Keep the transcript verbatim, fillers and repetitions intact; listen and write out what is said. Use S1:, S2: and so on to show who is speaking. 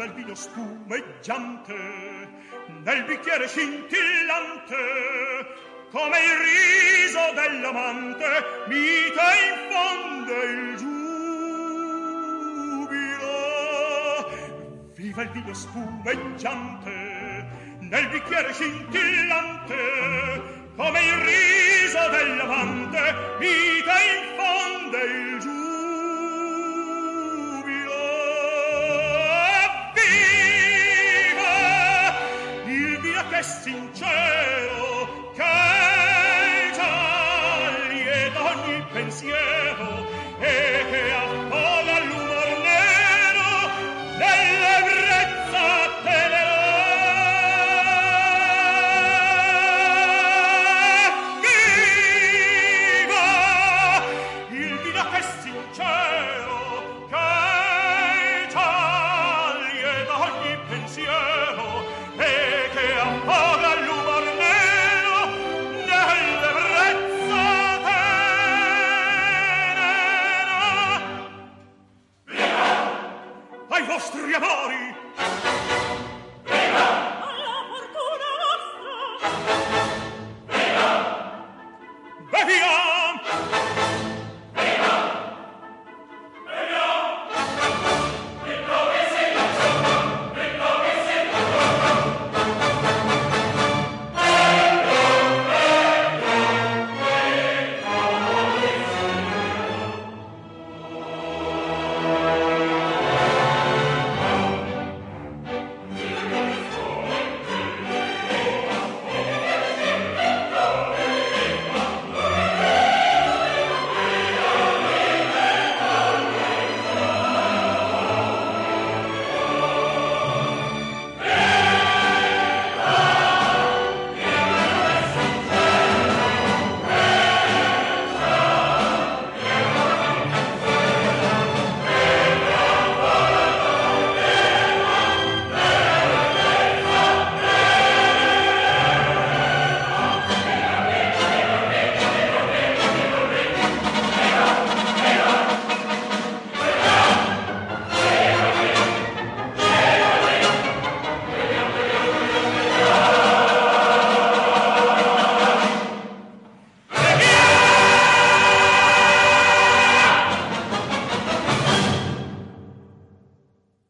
S1: il vino spumeggiante nel bicchiere scintillante, come il riso dell'amante mite infonde il giubilo. Viva il vino spumeggiante nel bicchiere scintillante, come il riso dell'amante mite infonde il giubilo. Che è sincero, che è già lieto ogni pensiero e che affoga l'umor nero nell'ebbrezza tenera. Viva il vino che è sincero, che è già lieto ogni pensiero e che appaga l'umor nero nell'ebbrezza tenera. Viva! Ai vostri amori